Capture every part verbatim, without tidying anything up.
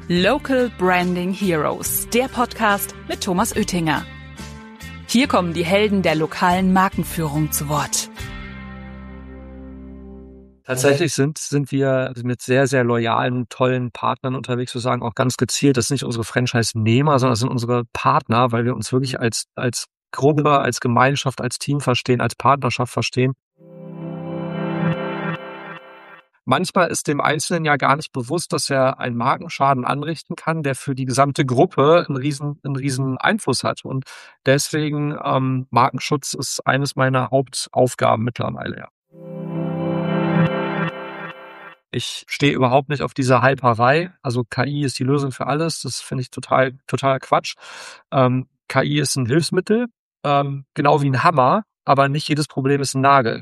Local Branding Heroes, der Podcast mit Thomas Oettinger. Hier kommen die Helden der lokalen Markenführung zu Wort. Tatsächlich sind, sind wir mit sehr, sehr loyalen, tollen Partnern unterwegs, wir sagen auch ganz gezielt, das sind nicht unsere Franchise-Nehmer, sondern das sind unsere Partner, weil wir uns wirklich als, als Gruppe, als Gemeinschaft, als Team verstehen, als Partnerschaft verstehen. Manchmal ist dem Einzelnen ja gar nicht bewusst, dass er einen Markenschaden anrichten kann, der für die gesamte Gruppe einen riesen, einen riesen Einfluss hat. Und deswegen ähm, Markenschutz ist eines meiner Hauptaufgaben mittlerweile, ja. Ich stehe überhaupt nicht auf dieser Hyperei. Also K I ist die Lösung für alles. Das finde ich total, total Quatsch. Ähm, K I ist ein Hilfsmittel, ähm, genau wie ein Hammer, aber nicht jedes Problem ist ein Nagel.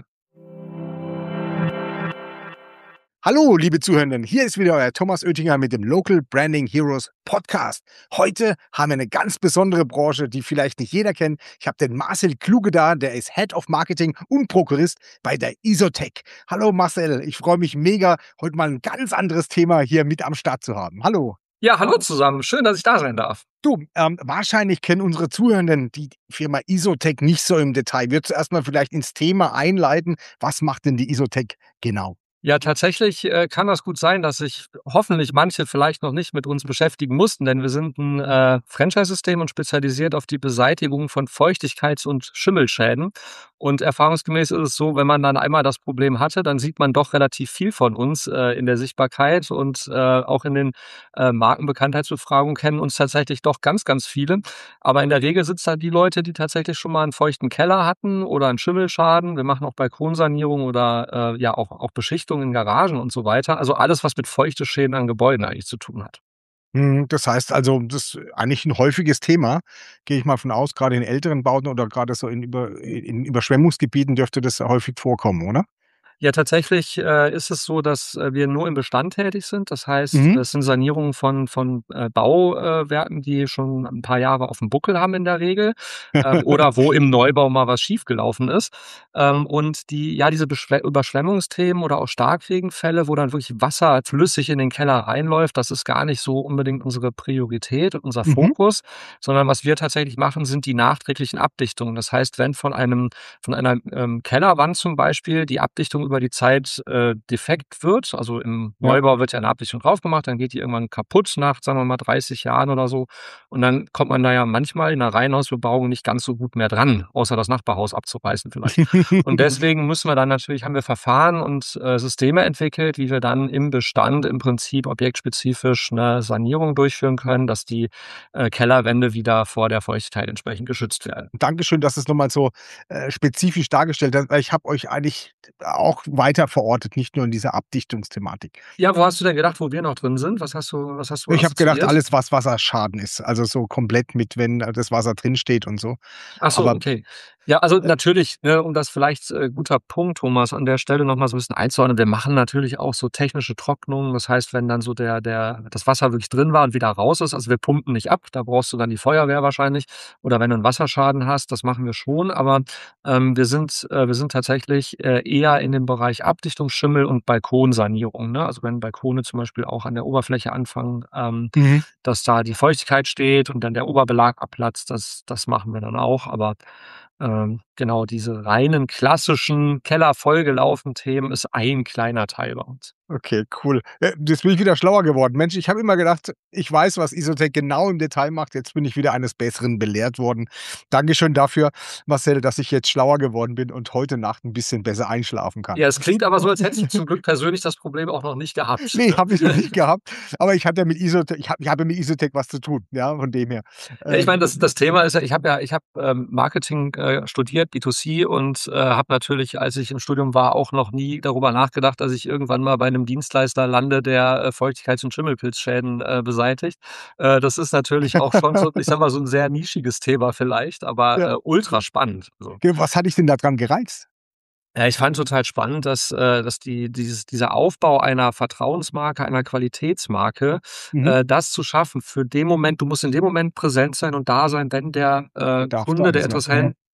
Hallo, liebe Zuhörenden, hier ist wieder euer Thomas Oettinger mit dem Local Branding Heroes Podcast. Heute haben wir eine ganz besondere Branche, die vielleicht nicht jeder kennt. Ich habe den Marcel Kluge da, der ist Head of Marketing und Prokurist bei der Isotec. Hallo Marcel, ich freue mich mega, heute mal ein ganz anderes Thema hier mit am Start zu haben. Hallo. Ja, hallo zusammen. Schön, dass ich da sein darf. Du, ähm, wahrscheinlich kennen unsere Zuhörenden die Firma Isotec nicht so im Detail. Würdest du erstmal vielleicht ins Thema einleiten? Was macht denn die Isotec genau? Ja, tatsächlich äh, kann das gut sein, dass sich hoffentlich manche vielleicht noch nicht mit uns beschäftigen mussten, denn wir sind ein äh, Franchise-System und spezialisiert auf die Beseitigung von Feuchtigkeits- und Schimmelschäden. Und erfahrungsgemäß ist es so, wenn man dann einmal das Problem hatte, dann sieht man doch relativ viel von uns äh, in der Sichtbarkeit und äh, auch in den äh, Markenbekanntheitsbefragungen kennen uns tatsächlich doch ganz, ganz viele. Aber in der Regel sind es da die Leute, die tatsächlich schon mal einen feuchten Keller hatten oder einen Schimmelschaden. Wir machen auch Balkonsanierung oder äh, ja auch, auch Beschichtung in Garagen und so weiter. Also alles, was mit feuchte Schäden an Gebäuden eigentlich zu tun hat. Das heißt also, das ist eigentlich ein häufiges Thema, gehe ich mal von aus, gerade in älteren Bauten oder gerade so in, Über, in Überschwemmungsgebieten dürfte das häufig vorkommen, oder? Ja, tatsächlich äh, ist es so, dass äh, wir nur im Bestand tätig sind. Das heißt, Mhm. es sind Sanierungen von von äh, Bauwerken, die schon ein paar Jahre auf dem Buckel haben in der Regel, ähm, oder wo im Neubau mal was schiefgelaufen ist. Ähm, und die, ja, diese Beschw- Überschwemmungsthemen oder auch Starkregenfälle, wo dann wirklich Wasser flüssig in den Keller reinläuft, das ist gar nicht so unbedingt unsere Priorität und unser Mhm. Fokus, sondern was wir tatsächlich machen, sind die nachträglichen Abdichtungen. Das heißt, wenn von einem von einer ähm, Kellerwand zum Beispiel die Abdichtung über die Zeit äh, defekt wird. Also im Ja. Neubau wird ja eine Abdichtung drauf gemacht, dann geht die irgendwann kaputt nach, sagen wir mal, dreißig Jahren oder so. Und dann kommt man da ja manchmal in einer Reihenhausbebauung nicht ganz so gut mehr dran, außer das Nachbarhaus abzureißen vielleicht. Und deswegen müssen wir dann natürlich, haben wir Verfahren und äh, Systeme entwickelt, wie wir dann im Bestand im Prinzip objektspezifisch eine Sanierung durchführen können, dass die äh, Kellerwände wieder vor der Feuchtigkeit entsprechend geschützt werden. Dankeschön, dass du es nochmal so äh, spezifisch dargestellt hast, weil ich habe euch eigentlich auch weiter verortet, nicht nur in dieser Abdichtungsthematik. Ja, wo hast du denn gedacht, wo wir noch drin sind? Was hast du, was hast du Ich habe gedacht, assoziiert? alles, was Wasserschaden ist, also so komplett mit, wenn das Wasser drinsteht und so. Ach so, Aber okay. Ja, also natürlich, ne, um das vielleicht, äh, guter Punkt, Thomas, an der Stelle noch mal so ein bisschen einzuordnen. Wir machen natürlich auch so technische Trocknungen. Das heißt, wenn dann so der der das Wasser wirklich drin war und wieder raus ist, also wir pumpen nicht ab, da brauchst du dann die Feuerwehr wahrscheinlich. Oder wenn du einen Wasserschaden hast, das machen wir schon. Aber ähm, wir sind äh, wir sind tatsächlich äh, eher in dem Bereich Abdichtung, Schimmel und Balkonsanierung, ne? Also wenn Balkone zum Beispiel auch an der Oberfläche anfangen, ähm, Mhm. dass da die Feuchtigkeit steht und dann der Oberbelag abplatzt, das das machen wir dann auch. Aber ähm, genau, diese reinen klassischen Keller vollgelaufen Themen ist ein kleiner Teil bei uns. Okay, cool. Äh, jetzt bin ich wieder schlauer geworden. Mensch, ich habe immer gedacht, ich weiß, was Isotec genau im Detail macht. Jetzt bin ich wieder eines Besseren belehrt worden. Dankeschön dafür, Marcel, dass ich jetzt schlauer geworden bin und heute Nacht ein bisschen besser einschlafen kann. Ja, es klingt aber so, als hättest du zum Glück persönlich das Problem auch noch nicht gehabt, Ne, ne? habe ich noch nicht gehabt, aber ich hatte mit Isotec ich habe ich habe mit Isotec was zu tun, ja, von dem her. Ja, ich Ähm, meine, das das Thema ist ja, ich habe ja ich habe ähm, Marketing äh, studiert, B zwei C, und äh, habe natürlich, als ich im Studium war, auch noch nie darüber nachgedacht, dass ich irgendwann mal bei einem Dienstleister lande, der äh, Feuchtigkeits- und Schimmelpilzschäden äh, beseitigt. Äh, das ist natürlich auch schon so, ich sage mal, so ein sehr nischiges Thema vielleicht, aber ja. äh, ultra spannend. So. Was hat dich denn da dran gereizt? Ja, ich fand total spannend, dass, äh, dass die, dieses, dieser Aufbau einer Vertrauensmarke, einer Qualitätsmarke, Mhm. äh, das zu schaffen für den Moment, du musst in dem Moment präsent sein und da sein, wenn der äh, Darf Kunde, da der sein, ja. Interessent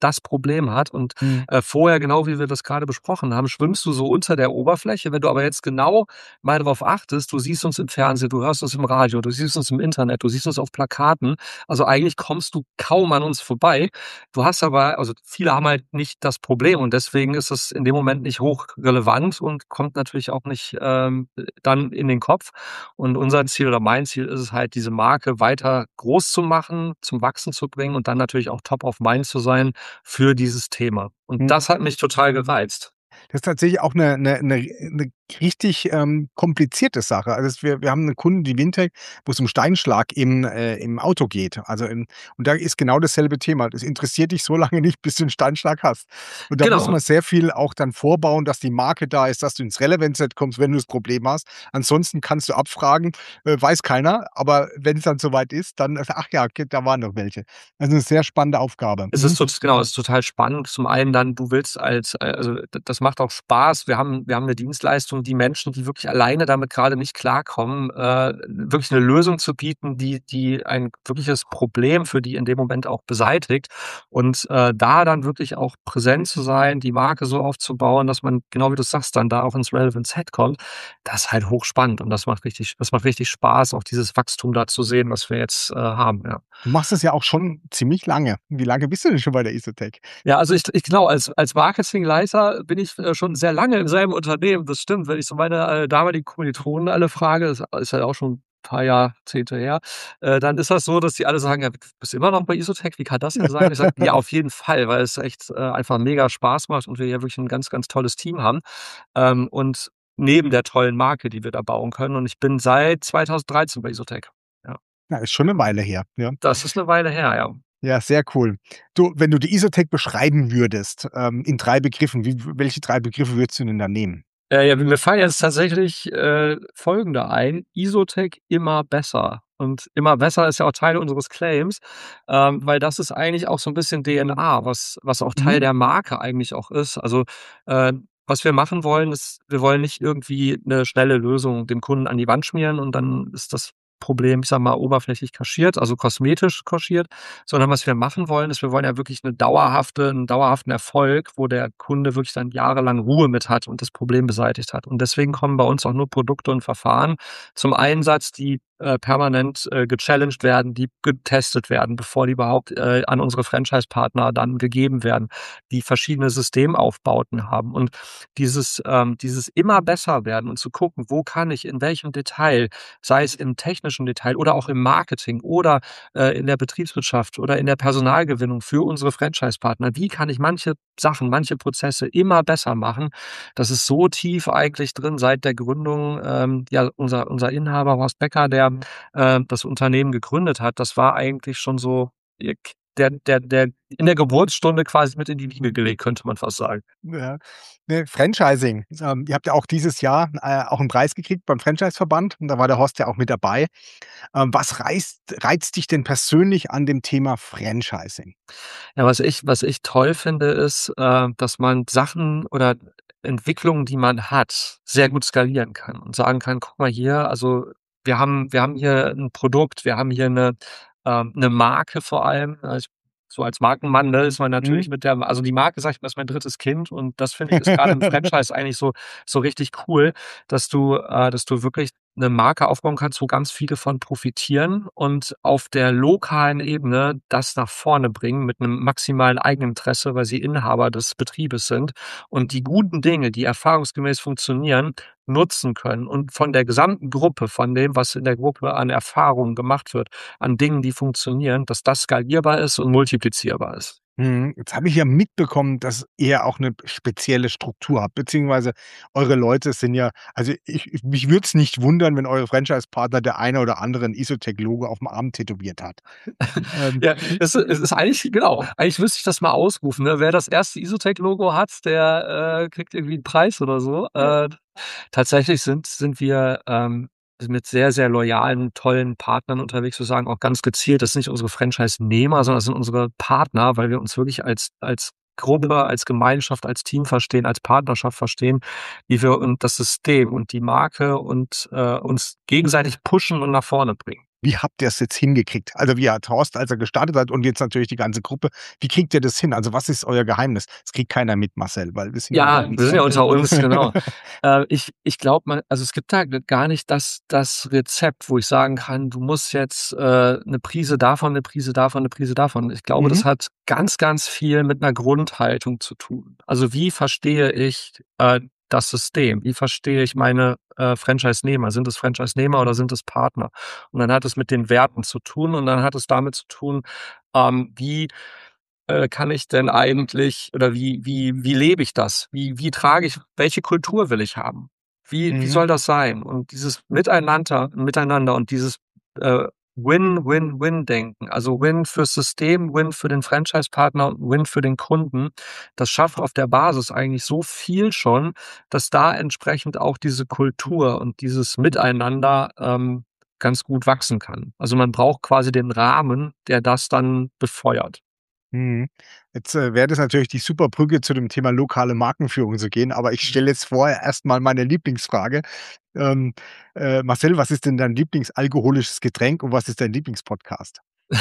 das Problem hat. Und Mhm. äh, vorher, genau wie wir das gerade besprochen haben, schwimmst du so unter der Oberfläche. Wenn du aber jetzt genau mal darauf achtest, du siehst uns im Fernsehen, du hörst uns im Radio, du siehst uns im Internet, du siehst uns auf Plakaten. Also eigentlich kommst du kaum an uns vorbei. Du hast aber, also viele haben halt nicht das Problem und deswegen ist es in dem Moment nicht hochrelevant und kommt natürlich auch nicht ähm, dann in den Kopf. Und unser Ziel oder mein Ziel ist es halt, diese Marke weiter groß zu machen, zum Wachsen zu bringen und dann natürlich auch top of mind zu sein für dieses Thema. Und Mhm. das hat mich total gereizt. Das ist tatsächlich auch eine 'ne 'ne 'ne richtig, ähm, komplizierte Sache. Also, es wir wir haben 'ne Kunden, die Wintec, wo es um Steinschlag im äh, im Auto geht. Also, im und da ist genau dasselbe Thema. Das interessiert dich so lange nicht, bis du 'n Steinschlag hast. Und da muss Genau. man sehr viel auch dann vorbauen, dass die Marke da ist, dass du ins Relevance-Set kommst, wenn du das Problem hast. Ansonsten kannst du abfragen, äh, weiß keiner, aber wenn's dann so weit ist, dann ach ja, okay, da waren noch welche. Also, 'ne sehr spannende Aufgabe. Es Mhm. ist tot genau, es ist total spannend. Zum einen dann, du willst als äh, also d das macht auch Spaß. Wir haben wir haben 'ne Dienstleistung, die Menschen, die wirklich alleine damit grade nicht klarkommen, äh, wirklich 'ne Lösung zu bieten, die die ein wirkliches Problem für die in dem Moment auch beseitigt. Und, äh, da dann wirklich auch präsent zu sein, die Marke so aufzubauen, dass man, genau wie du sagst, dann da auch ins Relevance-Set kommt, das ist halt hochspannend und das macht richtig das macht richtig Spaß, auch dieses Wachstum da zu sehen, was wir jetzt, äh, haben, ja. Du machst das ja auch schon ziemlich lange. Wie lange bist du denn schon bei der ISOTEC? Ja, also ich ich genau, als als Marketingleiter bin ich, äh, schon sehr lange im selben Unternehmen. Das stimmt. Wenn ich so meine, äh, damaligen Kommilitonen alle frage, das ist ja auch schon 'n paar Jahrzehnte her, äh, dann ist das so, dass die alle sagen: „Ja, b bist du immer noch bei ISOTEC? Wie kann das denn sein?“ Ich sage: „Ja, auf jeden Fall, weil es echt, äh, einfach mega Spaß macht und wir hier wirklich 'n ganz, ganz tolles Team haben.“ Ähm, und neben der tollen Marke, die wir da bauen können. Und ich bin seit zweitausenddreizehn bei ISOTEC. Ja. Ja, ist schon 'ne Weile her, ja. Das ist 'ne Weile her, ja. Ja, sehr cool. Du, wenn du die ISOTEC beschreiben würdest, ähm, in drei Begriffen, wie welche drei Begriffe würdest du denn da nehmen? Äh, ja, mir fallen jetzt tatsächlich, äh, folgende ein: ISOTEC immer besser. Und immer besser ist ja auch Teil unseres Claims, ähm, weil das ist eigentlich auch so 'n bisschen DNA, was was auch Teil Mhm. der Marke eigentlich auch ist. Also, äh, was wir machen wollen, ist, wir wollen nicht irgendwie 'ne schnelle Lösung dem Kunden an die Wand schmieren und dann ist das Problem, ich sage mal, oberflächlich kaschiert, also kosmetisch kaschiert, sondern was wir machen wollen, ist, wir wollen ja wirklich 'ne dauerhafte 'n dauerhaften Erfolg, wo der Kunde wirklich dann jahrelang Ruhe mit hat und das Problem beseitigt hat. Und deswegen kommen bei uns auch nur Produkte und Verfahren zum Einsatz, die, äh, permanent, äh, gechallenged werden, die getestet werden, bevor die überhaupt, äh, an unsere Franchise-Partner dann gegeben werden, die verschiedene Systemaufbauten haben. Und dieses ähm, dieses immer besser werden und zu gucken, wo kann ich in welchem Detail, sei es im technischen Detail oder auch im Marketing oder, äh, in der Betriebswirtschaft oder in der Personalgewinnung für unsere Franchise-Partner, wie kann ich manche Sachen, manche Prozesse immer besser machen? Das ist so tief eigentlich drin seit der Gründung. Ähm, ja, unser unser Inhaber Horst Becker, der, äh, das Unternehmen gegründet hat, das war eigentlich schon so der der der in der Geburtsstunde quasi mit in die Wiege gelegt, könnte man fast sagen. Ja. Ne, Franchising. Ähm, ihr habt ja auch dieses Jahr, äh, auch 'n Preis gekriegt beim Franchise-Verband und da war der Horst ja auch mit dabei. Ähm, was reißt reizt dich denn persönlich an dem Thema Franchising? Ja, was ich was ich toll finde, ist, äh, dass man Sachen oder Entwicklungen, die man hat, sehr gut skalieren kann und sagen kann: „Guck mal hier, also wir haben wir haben hier 'n Produkt, wir haben hier 'ne ähm, 'ne Marke vor allem.“ Äh, ich so als Markenmann, ne, ist man natürlich Mhm. mit der also die Marke, sage ich mal, ist mein drittes Kind und das finde ich, ist grade im Franchise eigentlich so so richtig cool, dass du äh, dass du wirklich 'ne Marke aufbauen kannst, wo ganz viele von profitieren und auf der lokalen Ebene das nach vorne bringen mit 'nem maximalen Eigeninteresse, weil sie Inhaber des Betriebes sind und die guten Dinge, die erfahrungsgemäß funktionieren, nutzen können und von der gesamten Gruppe, von dem, was in der Gruppe an Erfahrungen gemacht wird, an Dingen, die funktionieren, dass das skalierbar ist und multiplizierbar ist. Mhm. Jetzt habe ich ja mitbekommen, dass ihr auch 'ne spezielle Struktur habt, beziehungsweise eure Leute sind ja also ich ich mich würde es nicht wundern, wenn eure Franchise-Partner der eine oder andere 'n ISOTEC-Logo auf'm Arm tätowiert hat. Ähm Ja, es es ist eigentlich genau, eigentlich müsste ich das mal ausrufen, ne? Wer das erste ISOTEC-Logo hat, der, äh, kriegt irgendwie 'n Preis oder so. Ja. Äh, tatsächlich sind sind wir, ähm, mit sehr, sehr loyalen, tollen Partnern unterwegs. Wir sagen auch ganz gezielt, das sind nicht unsere Franchise-Nehmer, sondern das sind unsere Partner, weil wir uns wirklich als als Gruppe, als Gemeinschaft, als Team verstehen, als Partnerschaft verstehen, wie wir und das System und die Marke und, äh, uns gegenseitig pushen und nach vorne bringen. Wie habt ihr es jetzt hingekriegt? Also wie hat Horst, als er gestartet hat und jetzt natürlich die ganze Gruppe, wie kriegt ihr das hin? Also was ist euer Geheimnis? Das kriegt keiner mit, Marcel, weil wir sind ja Ja, unter uns. wir sind ja unter uns, genau. Äh, ich ich glaube mal, also es gibt da gar nicht das das Rezept, wo ich sagen kann, du musst jetzt äh, 'ne Prise davon, eine Prise davon, eine Prise davon. Ich glaube, Mhm. das hat ganz, ganz viel mit einer Grundhaltung zu tun. Also, wie verstehe ich äh, das System? Wie verstehe ich meine äh, Franchise-Nehmer? Sind es Franchise-Nehmer oder sind es Partner? Und dann hat es mit den Werten zu tun und dann hat es damit zu tun, ähm, wie äh, kann ich denn eigentlich oder wie wie wie lebe ich das? Wie wie trage ich welche Kultur will ich haben? Wie wie Mhm. soll das sein? Und dieses Miteinander Miteinander und dieses äh, Win-Win-Win-Denken, also Win fürs System, Win für den Franchise-Partner und Win für den Kunden, das schafft auf der Basis eigentlich so viel schon, dass da entsprechend auch diese Kultur und dieses Miteinander ähm, ganz gut wachsen kann. Also man braucht quasi den Rahmen, der das dann befeuert. Mhm. Jetzt, äh, wäre das natürlich die super Brücke zu dem Thema lokale Markenführung zu gehen, aber ich stelle jetzt vorher erst mal meine Lieblingsfrage. Ähm, äh, Marcel, was ist denn dein Lieblingsalkoholisches Getränk und was ist dein Lieblingspodcast?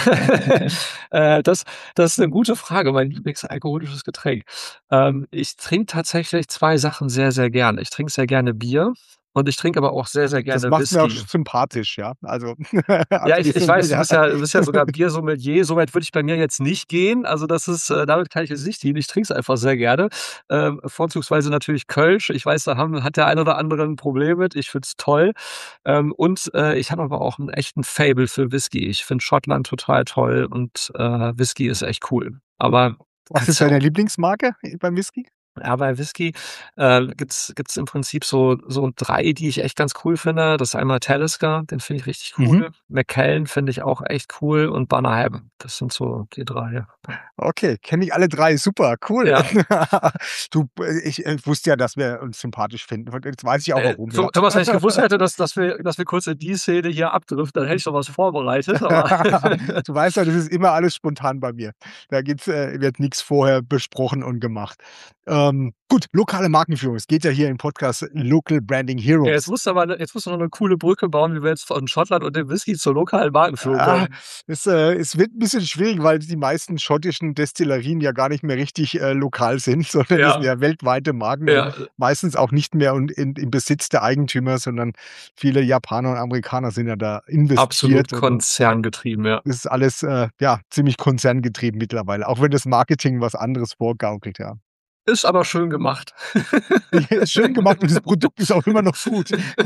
Äh, das das ist 'ne gute Frage, mein Lieblingsalkoholisches Getränk. Ähm, ich trinke tatsächlich zwei Sachen sehr, sehr gerne. Ich trinke sehr gerne Bier und ich trinke aber auch sehr, sehr Das gerne macht mir auch Whisky. sympathisch, ja. Also Ja, also ich wir ich sind weiß, du ja bist ja du bist ja sogar Biersommelier. So weit würde ich bei mir jetzt nicht gehen. Also, das ist äh, damit kann ich jetzt nicht dienen. Ich trinke es einfach sehr gerne. Ähm, vorzugsweise natürlich Kölsch. Ich weiß, da haben hat der eine oder andere 'n Problem mit. Ich finde es toll. Ähm, und, äh, ich habe aber auch 'n echten Faible für Whisky. Ich finde Schottland total toll und, äh, Whisky ist echt cool. Aber Was ist kannst ja deine auch Lieblingsmarke beim Whisky? ja, bei Whisky, äh, gibt's gibt's im Prinzip so so drei, die ich echt ganz cool finde. Das ist einmal Talisker, den finde ich richtig Mhm. cool. Macallan finde ich auch echt cool und Bunnahabhain. Das sind so die drei. Okay, kenne ich alle drei. Super, cool. Ja. Du, äh, ich, äh, wusste ja, dass wir uns sympathisch finden und jetzt weiß ich auch Äh, warum, Tho ja. Thomas, wenn ich gewusst hätte, dass dass wir dass wir kurz in die Szene hier abdriften, dann hätte ich doch was vorbereitet, aber Du weißt ja, das ist immer alles spontan bei mir. Da gibt's äh, wird nix vorher besprochen und gemacht. Ähm, gut, lokale Markenführung. Es geht ja hier im Podcast Local Branding ja, jetzt Heroes. musst du aber 'ne jetzt musst du noch 'ne coole Brücke bauen, wie wir jetzt von Schottland und dem Whisky zur lokalen Markenführung Ah, kommen. es, äh, es wird 'n bisschen schwierig, weil die meisten schottischen Destillerien ja gar nicht mehr richtig, äh, lokal sind, sondern das sind Ja, ja weltweite Marken und ja, meistens auch nicht mehr und in im Besitz der Eigentümer, sondern viele Japaner und Amerikaner sind ja da absolut investiert und konzerngetrieben, ja. das ist alles, äh, ja, ziemlich konzerngetrieben mittlerweile, auch wenn das Marketing was anderes vorgaukelt, ja. Ist aber schön gemacht. Ist schön gemacht und das Produkt ist auch immer noch gut.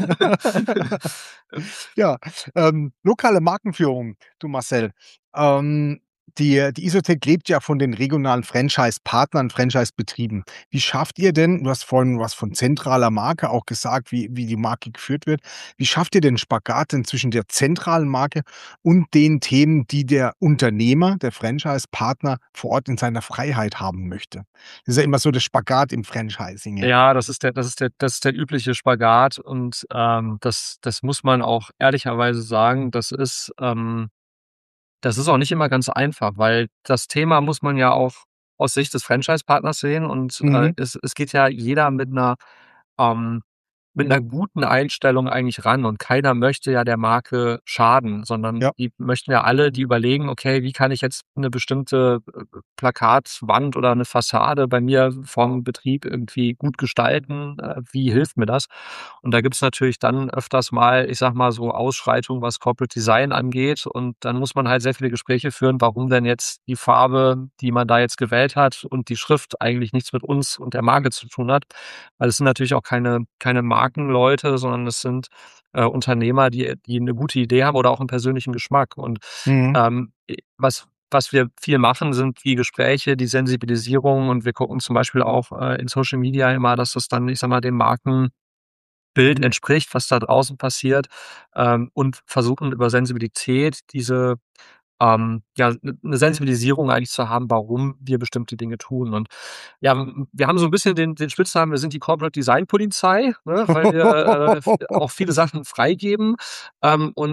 Ja, ähm, lokale Markenführung, du Marcel. Ähm, die die Isotec lebt ja von den regionalen Franchise-Partnern, Franchise-Betrieben. Wie schafft ihr denn du hast vorhin was von zentraler Marke auch gesagt, wie wie die Marke geführt wird. Wie schafft ihr den Spagat denn zwischen der zentralen Marke und den Themen, die der Unternehmer, der Franchise-Partner vor Ort in seiner Freiheit haben möchte? Das ist ja immer so der Spagat im Franchising, ja. Ja, das ist der das ist der das ist der übliche Spagat und, ähm, das das muss man auch ehrlicherweise sagen, das ist ähm, das ist auch nicht immer ganz einfach, weil das Thema muss man ja auch aus Sicht des Franchise-Partners sehen und, äh, Mhm. es es geht ja jeder mit 'ner ähm, mit 'ner guten Einstellung eigentlich ran und keiner möchte ja der Marke schaden, sondern Ja. die möchten ja alle die überlegen: „Okay, wie kann ich jetzt 'ne bestimmte, äh, Plakatwand oder 'ne Fassade bei mir vorm Betrieb irgendwie gut gestalten? Äh, wie hilft mir das?“ Und da gibt's natürlich dann öfters mal, ich sage mal, so Ausschreitungen, was Corporate Design angeht. Und dann muss man halt sehr viele Gespräche führen, warum denn jetzt die Farbe, die man da jetzt gewählt hat und die Schrift eigentlich nichts mit uns und der Marke zu tun hat. Weil es sind natürlich auch keine keine Markenleute, sondern es sind, äh, Unternehmer, die die 'ne gute Idee haben oder auch 'n persönlichen Geschmack. Und, Mhm. ähm, äh, was was wir viel machen, sind die Gespräche, die Sensibilisierung und wir gucken zum Beispiel auch, äh, in Social Media immer, dass das dann, ich sage mal, dem Markenbild entspricht, was da draußen passiert, ähm, und versuchen über Sensibilität diese ähm, ja, 'ne 'ne Sensibilisierung eigentlich zu haben, warum wir bestimmte Dinge tun. Und ja, w wir haben so 'n bisschen den den Spitznamen, wir sind die Corporate Design Polizei, ne, weil wir, äh, f auch viele Sachen freigeben. Ähm, und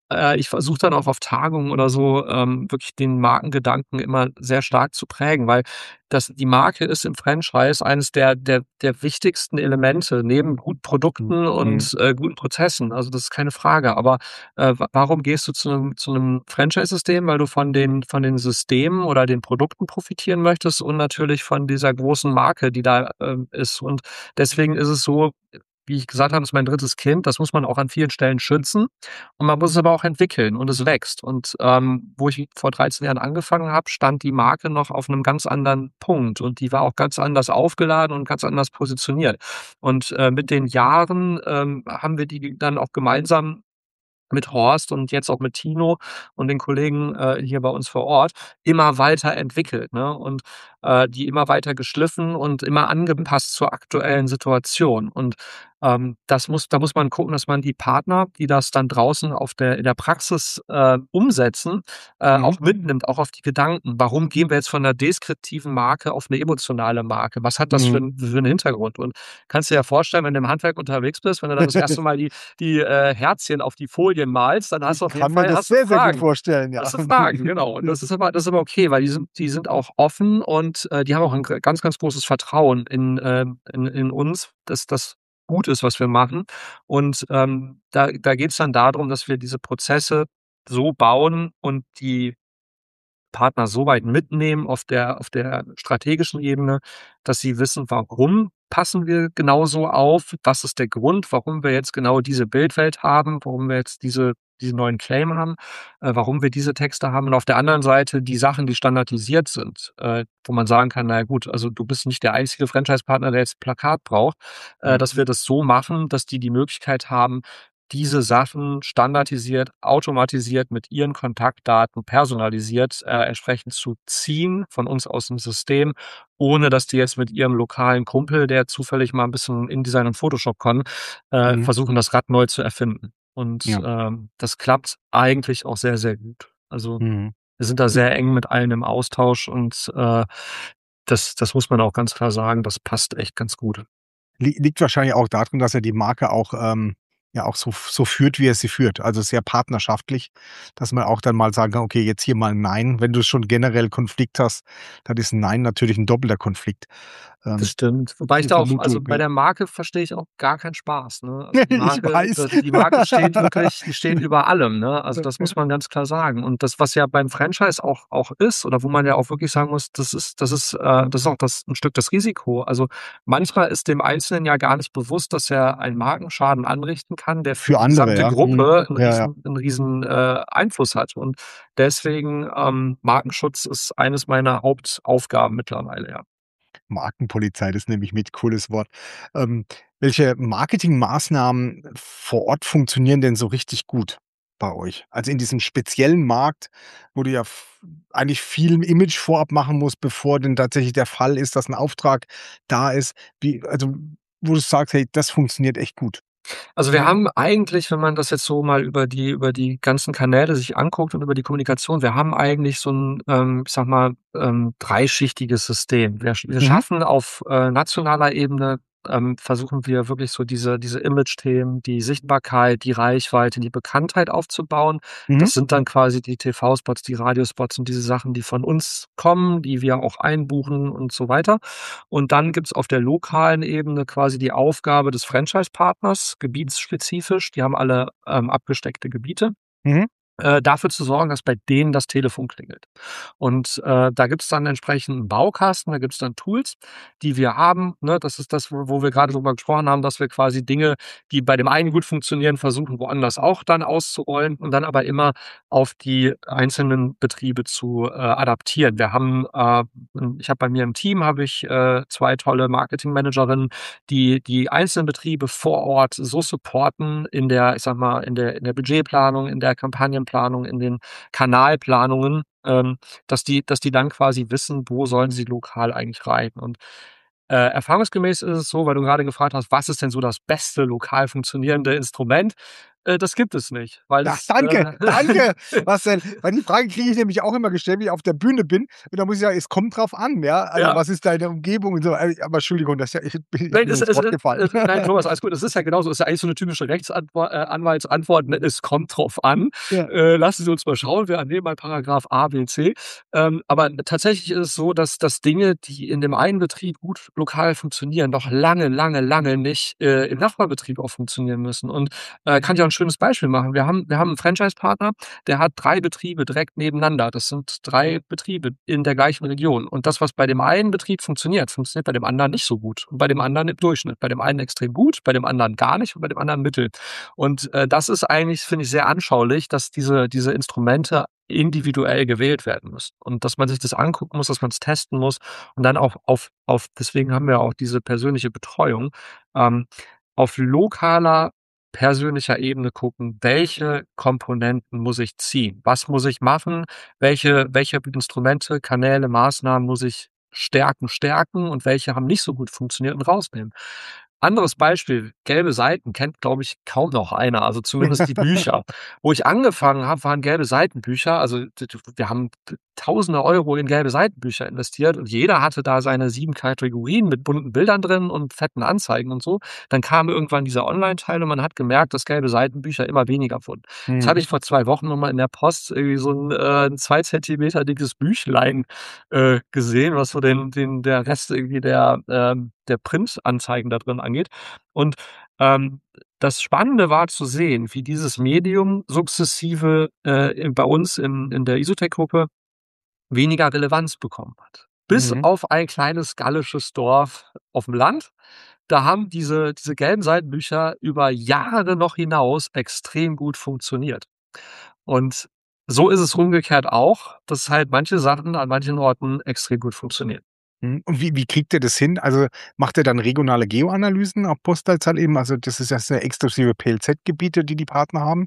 Äh, ich versuche dann auch auf Tagungen oder so, ähm, wirklich den Markengedanken immer sehr stark zu prägen, weil das die Marke ist im Franchise eines der der der wichtigsten Elemente neben guten Mhm. Produkten Mhm. und, äh, guten Prozessen. Also, das ist keine Frage. Aber, äh, wa warum gehst du zu 'nem zu 'nem Franchise-System? Weil du von den von den Systemen oder den Produkten profitieren möchtest und natürlich von dieser großen Marke, die da, ähm, ist. Und deswegen ist es so, wie ich gesagt habe, ist mein drittes Kind. Das muss man auch an vielen Stellen schützen. Und man muss es aber auch entwickeln und es wächst. Und, ähm, wo ich vor dreizehn Jahren angefangen habe, stand die Marke noch auf 'nem ganz anderen Punkt und die war auch ganz anders aufgeladen und ganz anders positioniert. Und, äh, mit den Jahren, ähm, haben wir die dann auch gemeinsam mit Horst und jetzt auch mit Tino und den Kollegen, äh, hier bei uns vor Ort immer weiter entwickelt, ne? Und, äh, die immer weiter geschliffen und immer angepasst zur aktuellen Situation. Und, ähm, das muss da muss man gucken, dass man die Partner, die das dann draußen auf der in der Praxis, äh, umsetzen, äh, Mhm. auch mitnimmt, auch auf die Gedanken. Warum gehen wir jetzt von 'ner deskriptiven Marke auf 'ne emotionale Marke? Was hat das für Mhm. 'n für 'n Hintergrund? Und kannst dir ja vorstellen, wenn du im Handwerk unterwegs bist, wenn du dann das erste Mal die die, äh, Herzchen auf die Folien malst, dann hast Ich du auf jeden kann mir Fall das hast du sehr, sehr gut Fragen. vorstellen, ja. Hast du Fragen, genau. Und das ist aber das ist aber okay, weil die sind die sind auch offen und, äh, die haben auch 'n g ganz, ganz großes Vertrauen in, ähm in in uns, dass das gut ist, was wir machen. Und, ähm, da da geht's dann da drum, dass wir diese Prozesse so bauen und die Partner so weit mitnehmen auf der auf der strategischen Ebene, dass sie wissen, warum passen wir genau so auf? Was ist der Grund, warum wir jetzt genau diese Bildwelt haben, warum wir jetzt diese diesen neuen Claim haben, äh, warum wir diese Texte haben und auf der anderen Seite die Sachen, die standardisiert sind, äh, wo man sagen kann: „Na ja gut, also du bist nicht der einzige Franchise-Partner, der jetzt 'n Plakat braucht“, äh, Mhm. dass wir das so machen, dass die die Möglichkeit haben, diese Sachen standardisiert, automatisiert mit ihren Kontaktdaten personalisiert, äh, entsprechend zu ziehen von uns aus'm System, ohne dass die jetzt mit ihrem lokalen Kumpel, der zufällig mal 'n bisschen InDesign und Photoshop kann, äh, Mhm. versuchen, das Rad neu zu erfinden. Und, Ja. ähm, das klappt eigentlich auch sehr, sehr gut. Also, Mhm. wir sind da J sehr eng mit allen im Austausch und, äh, das das muss man auch ganz klar sagen, das passt echt ganz gut. Li liegt wahrscheinlich auch da drin, dass er die Marke auch, ähm ja, auch so f so führt, wie er sie führt, also sehr partnerschaftlich, dass man auch dann mal sagen kann: „Okay, jetzt hier mal 'n Nein.“ Wenn du schon generell Konflikt hast, dann ist 'n Nein natürlich 'n doppelter Konflikt. Das Ähm, stimmt. Wobei ich so da auch also, Vermutung, bei ja. der Marke verstehe ich auch gar keinen Spaß, ne? Also, die Ich Marke weiß. d die Marke steht wirklich die steht über allem, ne? Also, das muss man ganz klar sagen. Und das, was ja beim Franchise auch auch ist oder wo man ja auch wirklich sagen muss, das ist das ist, äh das ist auch das 'n Stück das Risiko. Also, manchmal ist dem Einzelnen ja gar nicht bewusst, dass er einen Markenschaden anrichten kann, der für Für die andere, gesamte ja. Mhm. Gruppe 'n Ja, ja. riesen 'n riesen, äh, Einfluss hat. Und deswegen, ähm, Markenschutz ist eines meiner Hauptaufgaben mittlerweile, ja. Markenpolizei, das nehme ich mit, cooles Wort. Ähm, welche Marketingmaßnahmen vor Ort funktionieren denn so richtig gut bei euch? Also, in diesem speziellen Markt, wo du ja v eigentlich viel Image vorab machen musst, bevor denn tatsächlich der Fall ist, dass 'n Auftrag da ist. Wie also, wo du sagst: „Hey, das funktioniert echt gut?“ Also, wir haben eigentlich, wenn man das jetzt so mal über die über die ganzen Kanäle sich anguckt und über die Kommunikation wir haben eigentlich so 'n, ähm, ich sage mal, ähm, dreischichtiges System. Wir sch wir Mhm. schaffen auf, äh, nationaler Ebene ähm, versuchen wir wirklich so diese diese Imagethemen, die Sichtbarkeit, die Reichweite, die Bekanntheit aufzubauen. Mhm. Das sind dann quasi die TV-Spots, die Radiospots und diese Sachen, die von uns kommen, die wir auch einbuchen und so weiter. Und dann gibt's auf der lokalen Ebene quasi die Aufgabe des Franchise-Partners, gebietsspezifisch, die haben alle, ähm, abgesteckte Gebiete, Mhm. äh, dafür zu sorgen, dass bei denen das Telefon klingelt. Und, äh, da gibt's dann entsprechend 'n Baukasten, da gibt's dann Tools, die wir haben, ne? Das ist das, wo wo wir grade drüber gesprochen haben, dass wir quasi Dinge, die bei dem einen gut funktionieren, versuchen, woanders auch dann auszurollen und dann aber immer auf die einzelnen Betriebe zu, äh, adaptieren. Wir haben, äh hm, ich habe bei mir im Team habe ich, äh, zwei tolle Marketingmanagerinnen, die die einzelnen Betriebe vor Ort so supporten in der ich sage mal, in der in der Budgetplanung, in der Kampagnenplanung, in den Kanalplanungen, ähm, dass die dass die dann quasi wissen, wo sollen sie lokal eigentlich rein. Und, äh, erfahrungsgemäß ist es so, weil du grade gefragt hast: „Was ist denn so das beste lokal funktionierende Instrument?“ Äh, das gibt es nicht, weil Ach, es, danke, äh danke, Marcel. Weil die Frage kriege ich nämlich auch immer gestellt, wenn ich auf der Bühne bin. Und da muss ich sagen, es kommt drauf an, ja. Also, Ja. was ist deine Umgebung und so. Äh, aber Entschuldigung, das ist ja ich bin Nein, mir es ins es Wort es gefallen. es nein, Thomas, alles gut. Es ist ja genauso. Es ist ja eigentlich so 'ne typische Rechtsanwal äh, Anwaltsantwort, ne? Es kommt drauf an. Ja. Äh, lassen Sie uns mal schauen. Wir nehmen mal Paragraph A, B, C. Ähm, aber tatsächlich ist es so, dass dass Dinge, die in dem einen Betrieb gut lokal funktionieren, noch lange, lange, lange nicht, äh, im Nachbarbetrieb auch funktionieren müssen. Und, äh, kann ich auch 'n schönes Beispiel machen. Wir haben wir haben 'n Franchise-Partner, der hat drei Betriebe direkt nebeneinander. Das sind drei Betriebe in der gleichen Region. Und das, was bei dem einen Betrieb funktioniert, funktioniert bei dem anderen nicht so gut. Und bei dem anderen im Durchschnitt. Bei dem einen extrem gut, bei dem anderen gar nicht und bei dem anderen mittel. Und, äh, das ist eigentlich, finde ich, sehr anschaulich, dass diese diese Instrumente individuell gewählt werden müssen und dass man sich das angucken muss, dass man's testen muss und dann auch auf auf deswegen haben wir auch diese persönliche Betreuung, ähm, auf lokaler, persönlicher Ebene gucken, welche Komponenten muss ich ziehen? Was muss ich machen? Welche welche Instrumente, Kanäle, Maßnahmen muss ich stärken stärken und welche haben nicht so gut funktioniert und rausnehmen? Anderes Beispiel, gelbe Seiten kennt, glaube ich, kaum noch einer, also zumindest die Bücher. Wo ich angefangen habe, waren gelbe Seitenbücher. Also, d d wir haben t Tausende Euro in gelbe Seitenbücher investiert und jeder hatte da seine sieben Kategorien mit bunten Bildern drin und fetten Anzeigen und so. Dann kam irgendwann dieser Online-Teil und man hat gemerkt, dass gelbe Seitenbücher immer weniger wurden. Jetzt Mhm. hatte ich vor zwei Wochen noch mal in der Post irgendwie so 'n, äh 'n zwei Zentimeter dickes Büchlein, äh, gesehen, was so den den der Rest irgendwie der, ähm der Printanzeigen da drin angeht. Und, ähm, das Spannende war zu sehen, wie dieses Medium sukzessive, äh, in bei uns in in der Isotech-Gruppe weniger Relevanz bekommen hat. Bis Mhm. auf ein kleines gallisches Dorf auf'm Land. Da haben diese diese gelben Seitenbücher über Jahre noch hinaus extrem gut funktioniert. Und so ist es umgekehrt auch, dass halt manche Sachen an manchen Orten extrem gut funktionieren. Mhm. Und wie wie kriegt ihr das hin? Also, macht ihr dann regionale Geoanalysen auf Postleitzahl eben? Also, das ist ja sehr exklusive P L Z-Gebiete, die die Partner haben?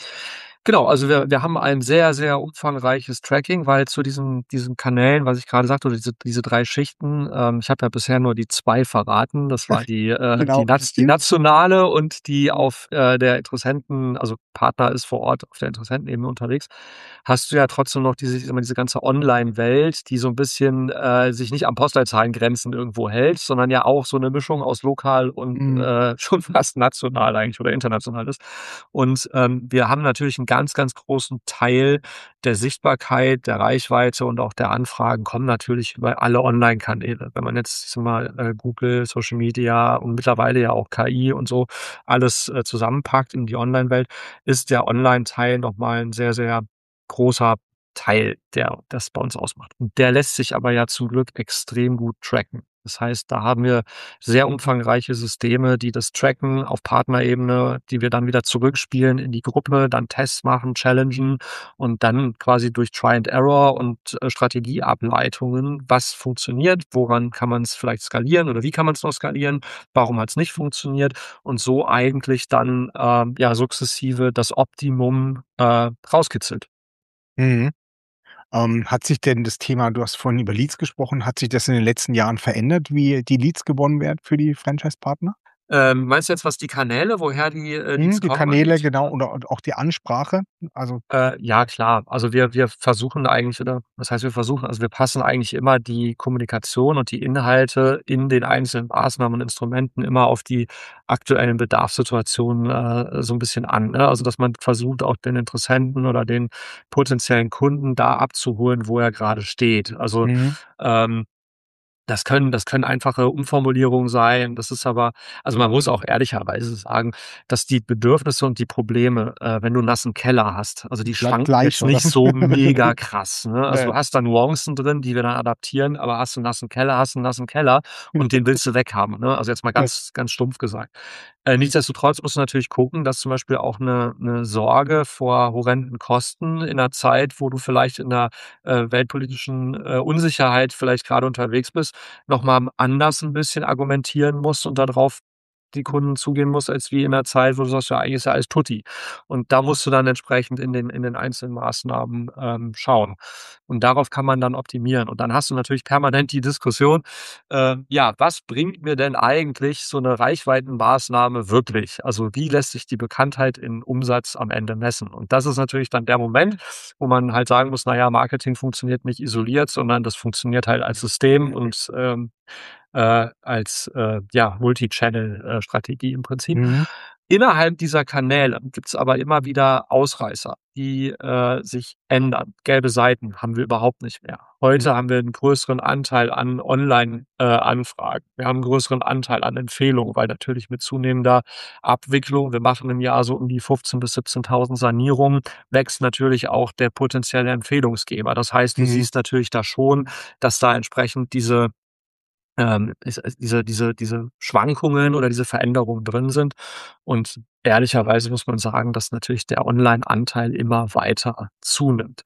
Genau, also wir wir haben ein sehr, sehr umfangreiches Tracking, weil zu diesen diesen Kanälen, was ich grade sagte, oder diese diese drei Schichten, ähm, ich habe ja bisher nur die zwei verraten. Das war die, äh die Genau. naz die nationale und die auf, äh, der Interessenten also Partner ist vor Ort auf der Interessentenebene unterwegs. Hast du ja trotzdem noch diese ich sage mal, diese ganze Online-Welt, die so 'n bisschen, äh, sich nicht an Postleitzahlen-Grenzen irgendwo hält, sondern ja auch so 'ne Mischung aus lokal und, Mhm. äh, schon fast national eigentlich oder international ist. Und, ähm, wir haben natürlich 'n ganz, ganz großen Teil der Sichtbarkeit, der Reichweite und auch der Anfragen kommen natürlich über alle Online-Kanäle. Wenn man jetzt, ich sage mal, äh, Google, Social Media und mittlerweile ja auch K I und so alles, äh, zusammenpackt in die Online-Welt, ist der Online-Teil noch mal 'n sehr, sehr großer Teil, der das bei uns ausmacht. Und der lässt sich aber ja zum Glück extrem gut tracken. Das heißt, da haben wir sehr umfangreiche Systeme, die das tracken auf Partnerebene, die wir dann wieder zurückspielen in die Gruppe, dann Tests machen, challengen und dann quasi durch Try and Error und, äh, Strategieableitungen, was funktioniert, woran kann man's vielleicht skalieren oder wie kann man's noch skalieren, warum hat's nicht funktioniert und so eigentlich dann, ähm, ja, sukzessive das Optimum, äh, rauskitzelt. Mhm. Ähm, hat sich denn das Thema du hast vorhin über Leads gesprochen, hat sich das in den letzten Jahren verändert, wie die Leads gewonnen werden für die Franchise-Partner? Ähm, meinst du jetzt, was die Kanäle, woher die, äh, Mhm, Leads die kommen Kanäle, angeht? genau, oder und auch die Ansprache, also Äh, ja klar. Also wir wir versuchen eigentlich oder was heißt wir versuchen, also wir passen eigentlich immer die Kommunikation und die Inhalte in den einzelnen Maßnahmen und Instrumenten immer auf die aktuellen Bedarfssituationen, äh, so 'n bisschen an, ne? Also, dass man versucht, auch den Interessenten oder den potenziellen Kunden da abzuholen, wo er grade steht. Also, Mhm. ähm, das können das können einfache Umformulierungen sein. Das ist aber also man muss auch ehrlicherweise sagen, dass die Bedürfnisse und die Probleme, äh, wenn du 'n nassen Keller hast, also die Bleibt schwanken gleich, jetzt oder? nicht so mega krass, ne? Also, Ja. du hast da Nuancen drin, die wir dann adaptieren, aber hast du 'n nassen Keller, hast du 'n nassen Keller und den willst du weghaben, ne? Also jetzt mal Ja. ganz ganz stumpf gesagt. Äh, nichtsdestotrotz musst du natürlich gucken, dass zum Beispiel auch 'ne 'ne Sorge vor horrenden Kosten in 'ner Zeit, wo du vielleicht in 'ner, äh, weltpolitischen, äh, Unsicherheit vielleicht grade unterwegs bist, noch mal anders 'n bisschen argumentieren musst und da drauf die Kunden zugehen musst, als wie in der Zeit, wo du sagst, ja, eigentlich ist ja alles tutti. Und da musst du dann entsprechend in den in den einzelnen Maßnahmen, ähm, schauen. Und darauf kann man dann optimieren. Und dann hast du natürlich permanent die Diskussion, äh, ja, was bringt mir denn eigentlich so eine Reichweitenmaßnahme wirklich? Also, wie lässt sich die Bekanntheit in Umsatz am Ende messen? Und das ist natürlich dann der Moment, wo man halt sagen muss, na ja, Marketing funktioniert nicht isoliert, sondern das funktioniert halt als System und, ähm, äh, als, äh, ja, Multi-Channel, äh, Strategie im Prinzip. Mhm. Innerhalb dieser Kanäle gibt's aber immer wieder Ausreißer, die, äh, sich ändern. Gelbe Seiten haben wir überhaupt nicht mehr. Heute haben wir 'n größeren Anteil an Online äh, Anfragen. Wir haben 'n größeren Anteil an Empfehlungen, weil natürlich mit zunehmender Abwicklung, wir machen im Jahr so um die fünfzehn bis siebzehntausend Sanierungen, wächst natürlich auch der potenzielle Empfehlungsgeber. Das heißt, du Mhm. siehst natürlich da schon, dass da entsprechend diese ähm, ist ist diese diese diese Schwankungen oder diese Veränderungen drin sind. Und ehrlicherweise muss man sagen, dass natürlich der Online-Anteil immer weiter zunimmt.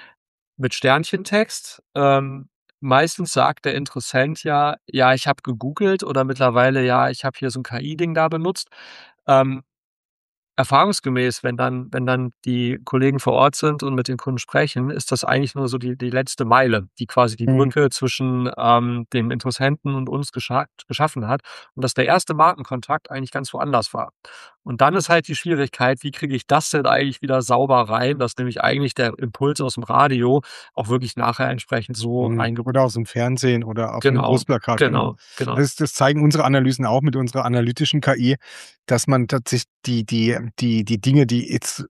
Mit Sternchentext, ähm, meistens sagt der Interessent ja: „Ja, ich habe gegoogelt“ oder mittlerweile: „Ja, ich habe hier so 'n K I-Ding da benutzt.“ Ähm, Erfahrungsgemäß, wenn dann wenn dann die Kollegen vor Ort sind und mit den Kunden sprechen, ist das eigentlich nur so die die letzte Meile, die quasi die Mhm. Brücke zwischen, ähm, dem Interessenten und uns gescha geschaffen hat und dass der erste Markenkontakt eigentlich ganz woanders war. Und dann ist halt die Schwierigkeit, wie kriege ich das denn eigentlich wieder sauber rein, dass nämlich eigentlich der Impuls aus'm Radio auch wirklich nachher entsprechend so Mhm. einge Oder aus'm Fernsehen oder auf 'nem genau, Großplakat, genau. genau, genau. Das das zeigen unsere Analysen auch mit unserer analytischen K I, dass man tatsächlich die die die die Dinge, die jetzt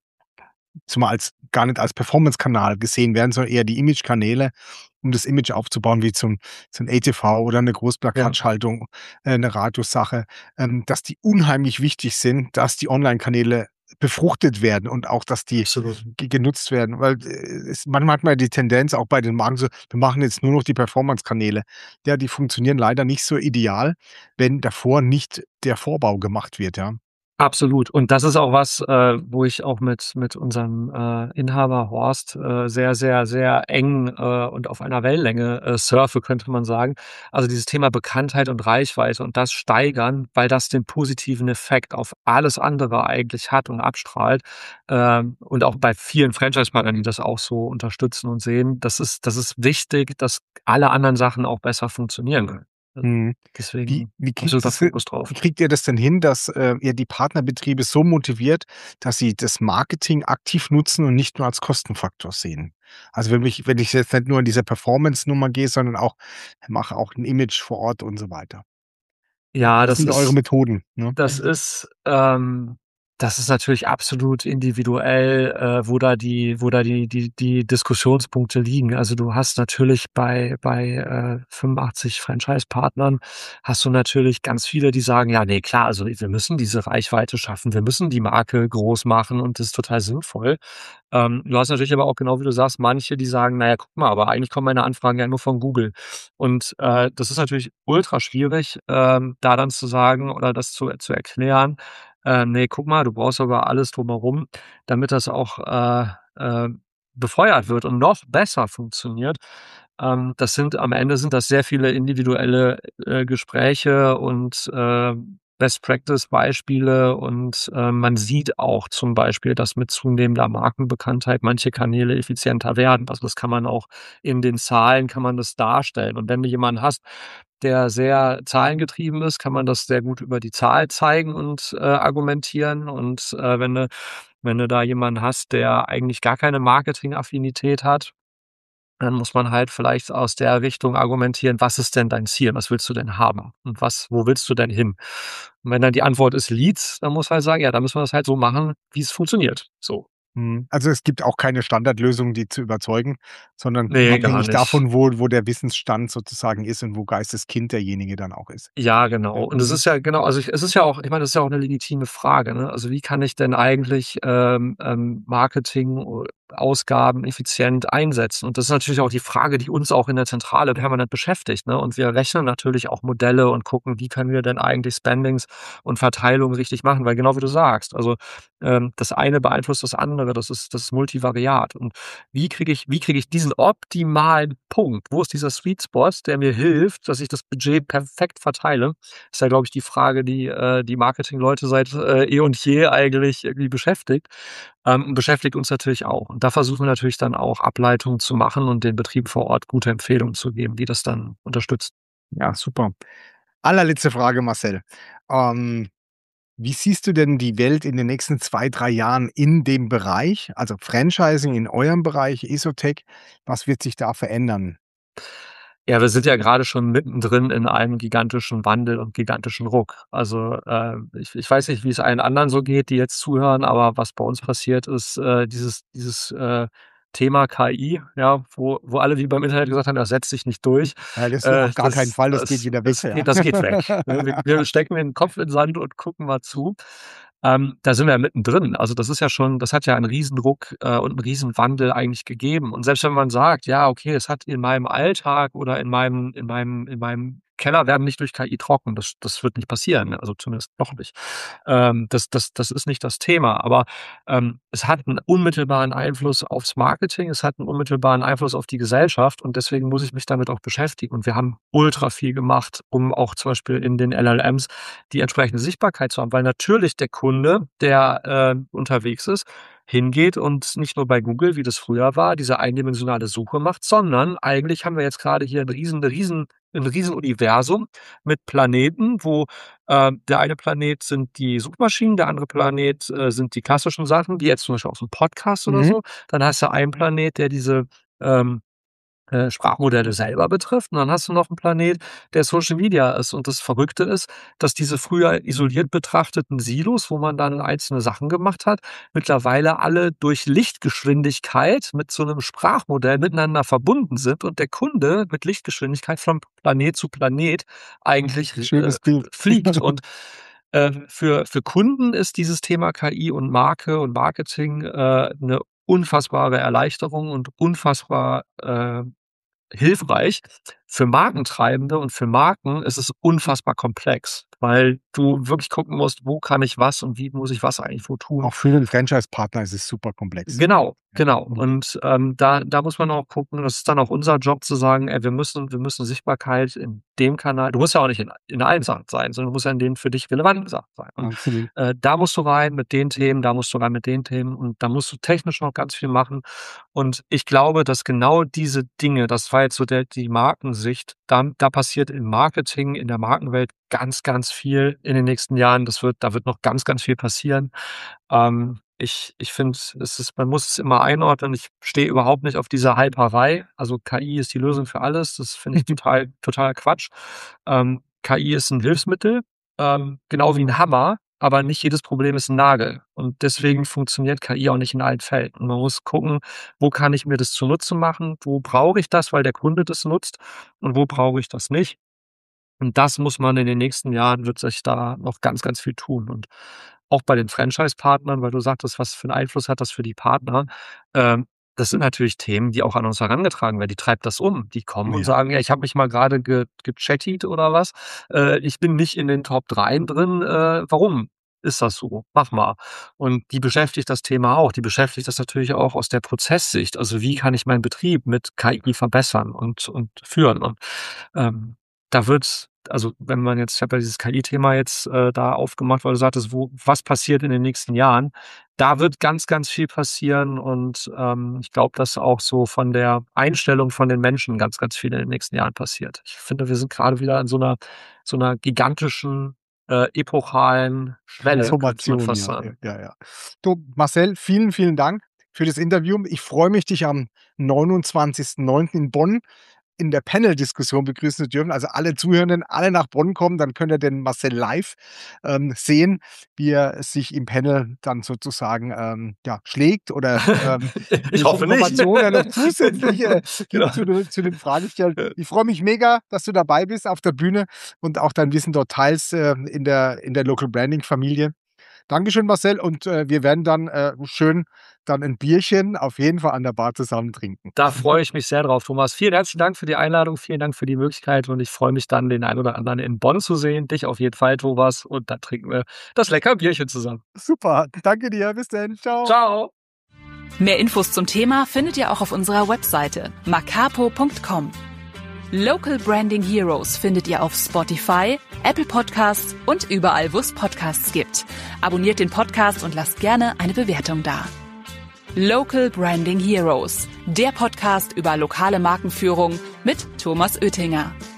zumal als gar nicht als Performance-Kanal gesehen werden, sondern eher die Imagekanäle, um das Image aufzubauen, wie so 'n so 'n A T V oder 'ne Ja, Großplakatschaltung, äh, 'ne Radiossache, ähm, dass die unheimlich wichtig sind, dass die Onlinekanäle befruchtet werden und auch, dass die absolut. ge genutzt werden. Weil, äh, es manchmal hat man ja die Tendenz auch bei den Marken so: „Wir machen jetzt nur noch die Performance-Kanäle.“ Ja, die funktionieren leider nicht so ideal, wenn davor nicht der Vorbau gemacht wird, ja. Absolut. Und das ist auch was, äh, wo ich auch mit mit unserem, äh, Inhaber Horst, äh, sehr, sehr, sehr eng, äh, und auf einer Wellenlänge, äh, surfe, könnte man sagen. Also, dieses Thema Bekanntheit und Reichweite und das steigern, weil das den positiven Effekt auf alles andere eigentlich hat und abstrahlt. Ähm, und auch bei vielen Franchise-Partnern, die das auch so unterstützen und sehen, das ist das ist wichtig, dass alle anderen Sachen auch besser funktionieren können. Äh, Mhm. Wie deswegen wie kriegt absoluter es hi Fokus drauf. wie kriegt ihr das denn hin, dass, äh, ihr die Partnerbetriebe so motiviert, dass sie das Marketing aktiv nutzen und nicht nur als Kostenfaktor sehen? Also, wenn mich wenn ich jetzt nicht nur in diese Performance-Nummer gehe, sondern auch mache auch 'n Image vor Ort und so weiter. Ja, Was das sind da eure ist Methoden, ne? Das ist ähm, das ist natürlich absolut individuell, äh, wo da die wo da die die die Diskussionspunkte liegen. Also, du hast natürlich bei bei, äh, fünfundachtzig Franchise-Partnern hast du natürlich ganz viele, die sagen: „Ja, ne, klar, also wir müssen diese Reichweite schaffen. Wir müssen die Marke groß machen und das ist total sinnvoll.“ Ähm, du hast natürlich aber auch genau wie du sagst, manche, die sagen: „Na ja, guck mal, aber eigentlich kommen meine Anfragen ja nur von Google.“ Und, äh, das ist natürlich ultra schwierig, ähm, da dann zu sagen oder das zu zu erklären, äh: „Ne, guck mal, du brauchst aber alles drumherum, damit das auch, äh, äh, befeuert wird und noch besser funktioniert.“ Ähm, das sind am Ende sind das sehr viele individuelle, äh, Gespräche und, äh, Best-Practice-Beispiele und, äh, man sieht auch zum Beispiel, dass mit zunehmender Markenbekanntheit manche Kanäle effizienter werden. Also, das kann man auch in den Zahlen kann man das darstellen. Und wenn du jemanden hast, der sehr zahlengetrieben ist, kann man das sehr gut über die Zahl zeigen und, äh, argumentieren. Und, äh, wenn du wenn du da jemanden hast, der eigentlich gar keine Marketing-Affinität hat, dann muss man halt vielleicht aus der Richtung argumentieren: „Was ist denn dein Ziel? Was willst du denn haben? Und was wo willst du denn hin?“ Und wenn dann die Antwort ist Leads, dann muss halt sagen: „Ja, dann müssen wir das halt so machen, wie's funktioniert.“ So. Mhm. Also, es gibt auch keine Standardlösung, die zu überzeugen, sondern Ne, gar abhängig nicht. davon, wo wo der Wissensstand sozusagen ist und wo Geisteskind derjenige dann auch ist. Ja, genau. Ja, Und es mhm. ist ja genau, also, ich es ist ja auch ich meine, das ist ja auch 'ne legitime Frage, ne? Also, wie kann ich denn eigentlich, ähm, ähm, Marketing o Ausgaben effizient einsetzen. Und das ist natürlich auch die Frage, die uns auch in der Zentrale permanent beschäftigt, ne? Und wir rechnen natürlich auch Modelle und gucken, wie können wir denn eigentlich Spendings und Verteilung richtig machen, weil genau wie du sagst, also ähm, das eine beeinflusst das andere, das ist das ist multivariat. Und wie kriege ich wie kriege ich diesen optimalen Punkt? Wo ist dieser Sweet Spot, der mir hilft, dass ich das Budget perfekt verteile? Ist ja, glaube ich, die Frage, die äh, die Marketingleute seit äh, eh und je eigentlich irgendwie beschäftigt. Ähm, beschäftigt uns natürlich auch. Und da versuchen wir natürlich dann auch Ableitungen zu machen und den Betrieben vor Ort gute Empfehlungen zu geben, die das dann unterstützen. Ja, super. Allerletzte Frage, Marcel. Ähm, wie siehst du denn die Welt in den nächsten zwei, drei Jahren in dem Bereich, also Franchising in eurem Bereich, Esotec? Was wird sich da verändern? Ja, wir sind ja gerade schon mittendrin in einem gigantischen Wandel und gigantischen Ruck. Also, äh, ich ich weiß nicht, wie es allen anderen so geht, die jetzt zuhören, aber was bei uns passiert ist, äh, dieses dieses, äh, Thema K I, ja, wo wo alle wie beim Internet gesagt haben: „Das setzt sich nicht durch.“ Ja, das Äh, auf gar keinen das Fall, das geht das wieder weg, das ja. geht das geht weg. Ne? Wir wir stecken den Kopf in den Sand und gucken mal zu. Ähm, da sind wir ja mittendrin. Also, das ist ja schon das hat ja einen Riesenruck, äh, und 'n Riesenwandel eigentlich gegeben. Und selbst wenn man sagt: „Ja, okay, es hat in meinem Alltag oder in meinem in meinem in meinem Keller werden nicht durch K I trocken.“ Das das wird nicht passieren, also zumindest noch nicht. Ähm, das das das ist nicht das Thema, aber, ähm, es hat 'n unmittelbaren Einfluss aufs Marketing, es hat 'n unmittelbaren Einfluss auf die Gesellschaft und deswegen muss ich mich damit auch beschäftigen. Und wir haben ultra viel gemacht, um auch zum Beispiel in den L L Ms die entsprechende Sichtbarkeit zu haben, weil natürlich der Kunde, der, äh, unterwegs ist, hingeht und nicht nur bei Google, wie das früher war, diese eindimensionale Suche macht, sondern eigentlich haben wir jetzt gerade hier 'n riesen riesen 'n Riesenuniversum mit Planeten, wo, äh, der eine Planet sind die Suchmaschinen, der andere Planet, äh, sind die klassischen Sachen, wie jetzt zum Beispiel auch so 'n Podcast oder Mhm. so. Dann hast du einen Planet, der diese, ähm äh, Sprachmodelle selber betrifft. Und dann hast du noch 'n Planet, der Social Media ist. Und das Verrückte ist, dass diese früher isoliert betrachteten Silos, wo man dann einzelne Sachen gemacht hat, mittlerweile alle durch Lichtgeschwindigkeit mit so 'nem Sprachmodell miteinander verbunden sind und der Kunde mit Lichtgeschwindigkeit von Planet zu Planet eigentlich r äh, Schönes Bild. fliegt. Und, äh, für für Kunden ist dieses Thema K I und Marke und Marketing, äh, 'ne unfassbare Erleichterung und unfassbar, äh, hilfreich. Für Markentreibende und für Marken ist es unfassbar komplex, weil du wirklich gucken musst: „Wo kann ich was und wie muss ich was eigentlich wo tun?“ Auch für den Franchise-Partner ist es super komplex. Genau, Ja. genau. Mhm. Und, ähm, da da muss man auch gucken, das ist dann auch unser Job zu sagen: „Ey, wir müssen wir müssen Sichtbarkeit in dem Kanal“, du musst ja auch nicht in in allen Sachen sein, sondern du musst ja in den für dich relevanten Sachen sein. Und, Absolut. äh, da musst du rein mit den Themen, da musst du rein mit den Themen und da musst du technisch noch ganz viel machen. Und ich glaube, dass genau diese Dinge, das war jetzt so der die Markensicht, da da passiert im Marketing, in der Markenwelt ganz, ganz viel in den nächsten Jahren. Das wird da wird noch ganz, ganz viel passieren. Ähm, ich ich finde, es ist man muss es immer einordnen. Ich stehe überhaupt nicht auf diese Hyperei. Also, K I ist die Lösung für alles. Das finde ich total totaler Quatsch. Ähm, K I ist 'n Hilfsmittel, ähm, genau wie 'n Hammer, aber nicht jedes Problem ist 'n Nagel. Und deswegen funktioniert K I auch nicht in allen Fällen. Und man muss gucken, wo kann ich mir das zunutze machen? Wo brauche ich das, weil der Kunde das nutzt? Und wo brauche ich das nicht? Und das muss man in den nächsten Jahren wird sich da noch ganz, ganz viel tun. Und auch bei den Franchise-Partnern, weil du sagtest, was für 'n Einfluss hat das für die Partner? Ähm, das sind natürlich Themen, die auch an uns herangetragen werden. Die treibt das um. Die kommen und Ja. sagen: „Ja, ich habe mich mal grade ge gechattied oder was. Äh, ich bin nicht in den Top drei drin. Äh, warum ist das so? Mach mal.“ Und die beschäftigt das Thema auch. Die beschäftigt das natürlich auch aus der Prozesssicht. Also, wie kann ich meinen Betrieb mit K I verbessern und und führen? Und, ähm, da wird's also, wenn man jetzt ich habe ja dieses K I-Thema jetzt, äh, da aufgemacht, weil du sagtest: „Wo was passiert in den nächsten Jahren?“ Da wird ganz, ganz viel passieren und, ähm, ich glaube, dass auch so von der Einstellung von den Menschen ganz, ganz viel in den nächsten Jahren passiert. Ich finde, wir sind grade wieder an so 'ner so 'ner gigantischen, äh, epochalen Schwelle, könnte man Transformation, fast ja, ja, sagen. ja, ja. Du, Marcel, vielen, vielen Dank für das Interview. Ich freue mich, dich am neunundzwanzigsten Neunten in Bonn in der Panel-Diskussion begrüßen zu dürfen. Also, alle Zuhörenden, alle nach Bonn kommen, dann könnt ihr den Marcel live, ähm, sehen, wie er sich im Panel dann sozusagen, ähm, ja, schlägt oder, ähm, Ich welche hoffe nicht. Informationen er noch zusätzlich, äh, Genau. gibt zu de zu den Fragestellungen. Ich freue mich mega, dass du dabei bist auf der Bühne und auch dein Wissen dort teilst, äh, in der in der Local Branding Familie. Dankeschön, Marcel. Und äh, wir werden dann äh, schön dann ein Bierchen auf jeden Fall an der Bar zusammen trinken. Da freue ich mich sehr drauf, Thomas. Vielen herzlichen Dank für die Einladung, vielen Dank für die Möglichkeit und ich freue mich dann, den einen oder anderen in Bonn zu sehen. Dich auf jeden Fall, Thomas. Und dann trinken wir das leckere Bierchen zusammen. Super, danke dir. Bis dann. Ciao. Ciao. Mehr Infos zum Thema findet ihr auch auf unserer Webseite macapo punkt com. Local Branding Heroes findet ihr auf Spotify, Apple Podcasts und überall, wo es Podcasts gibt. Abonniert den Podcast und lasst gerne eine Bewertung da. Local Branding Heroes, der Podcast über lokale Markenführung mit Thomas Oettinger.